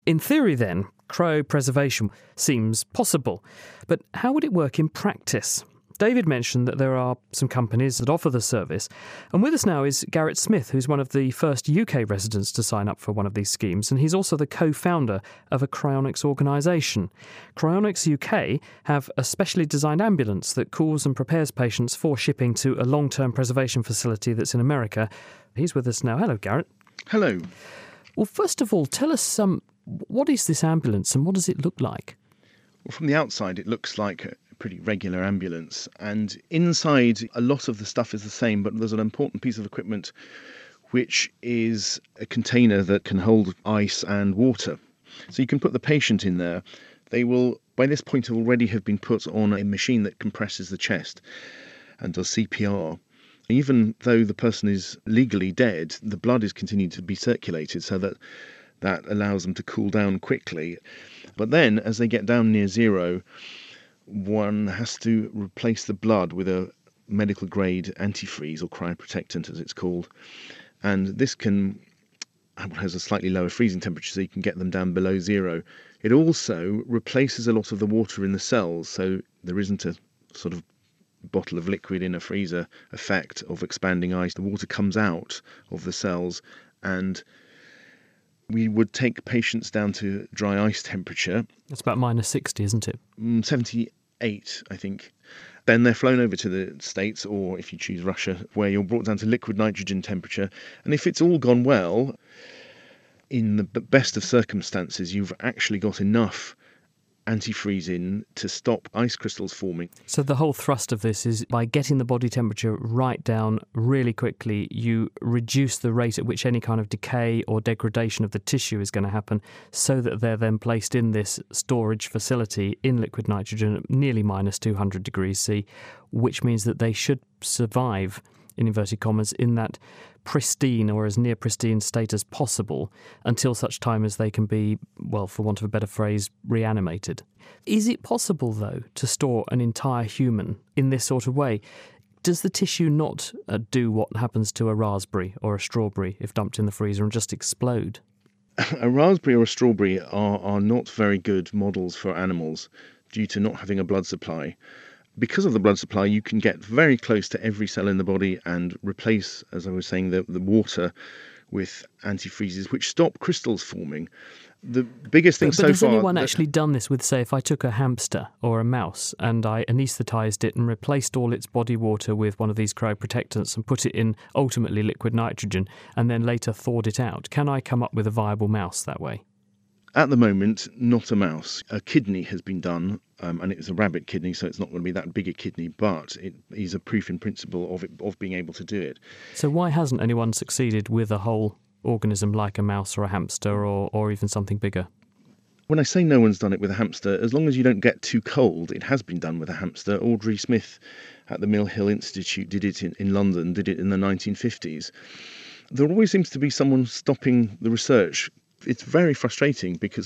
In theory, then, cryopreservation seems possible. But how would it work in practice? David mentioned that there are some companies that offer the service. And with us now is Garrett Smith, who's one of the first UK residents to sign up for one of these schemes. And he's also the co-founder of a cryonics organisation. Cryonics UK have a specially designed ambulance that cools and prepares patients for shipping to a long-term preservation facility that's in America. He's with us now. Hello, Garrett. Hello. Well, first of all, tell us what is this ambulance and what does it look like? Well, from the outside, it looks like a pretty regular ambulance. And inside, a lot of the stuff is the same, but there's an important piece of equipment, which is a container that can hold ice and water. So you can put the patient in there. They will, by this point, already have been put on a machine that compresses the chest and does CPR. Even though the person is legally dead, the blood is continuing to be circulated so that allows them to cool down quickly. But then, as they get down near zero, one has to replace the blood with a medical grade antifreeze or cryoprotectant, as it's called. And this has a slightly lower freezing temperature, so you can get them down below zero. It also replaces a lot of the water in the cells, so there isn't a sort of bottle of liquid in a freezer effect of expanding ice. The water comes out of the cells, and we would take patients down to dry ice temperature. It's about minus 60, isn't it? 78, I think. Then they're flown over to the States, or if you choose Russia, where you're brought down to liquid nitrogen temperature. And if it's all gone well, in the best of circumstances, you've actually got enough antifreeze in to stop ice crystals forming. So the whole thrust of this is by getting the body temperature right down really quickly, you reduce the rate at which any kind of decay or degradation of the tissue is going to happen, so that they're then placed in this storage facility in liquid nitrogen at nearly minus 200 degrees C, which means that they should survive, in inverted commas, in that pristine or as near pristine state as possible until such time as they can be, well, for want of a better phrase, reanimated. Is it possible, though, to store an entire human in this sort of way? Does the tissue not do what happens to a raspberry or a strawberry if dumped in the freezer and just explode? A raspberry or a strawberry are not very good models for animals due to not having a blood supply. Because of the blood supply, you can get very close to every cell in the body and replace, as I was saying, the water with antifreezes, which stop crystals forming. The biggest thing so far... But has anyone actually done this with, say, if I took a hamster or a mouse and I anaesthetised it and replaced all its body water with one of these cryoprotectants and put it in, ultimately, liquid nitrogen, and then later thawed it out? Can I come up with a viable mouse that way? At the moment, not a mouse. A kidney has been done, and it's a rabbit kidney, so it's not going to be that big a kidney, but it is a proof in principle of being able to do it. So why hasn't anyone succeeded with a whole organism like a mouse or a hamster or even something bigger? When I say no one's done it with a hamster, as long as you don't get too cold, it has been done with a hamster. Audrey Smith at the Mill Hill Institute did it in London, did it in the 1950s. There always seems to be someone stopping the research. It's very frustrating because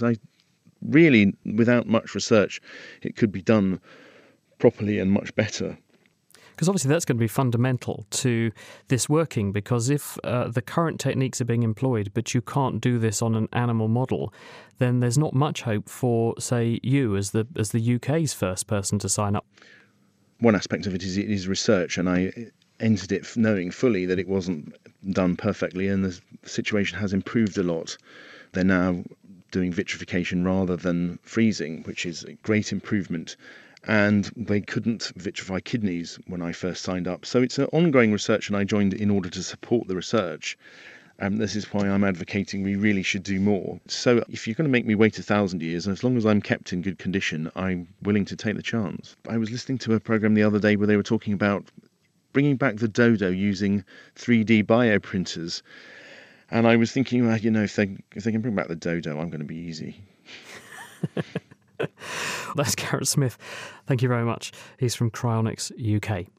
without much research, it could be done properly and much better. Because obviously that's going to be fundamental to this working, because if the current techniques are being employed but you can't do this on an animal model, then there's not much hope for, say, you as the UK's first person to sign up. One aspect of it is research, and I entered it knowing fully that it wasn't done perfectly, and the situation has improved a lot. They're now doing vitrification rather than freezing, which is a great improvement. And they couldn't vitrify kidneys when I first signed up. So it's an ongoing research, and I joined in order to support the research. This is why I'm advocating we really should do more. So if you're going to make me wait 1,000 years, as long as I'm kept in good condition, I'm willing to take the chance. I was listening to a program the other day where they were talking about bringing back the dodo using 3D bioprinters. And I was thinking, well, if they can bring back the dodo, I'm going to be easy. That's Garrett Smith. Thank you very much. He's from Cryonics UK.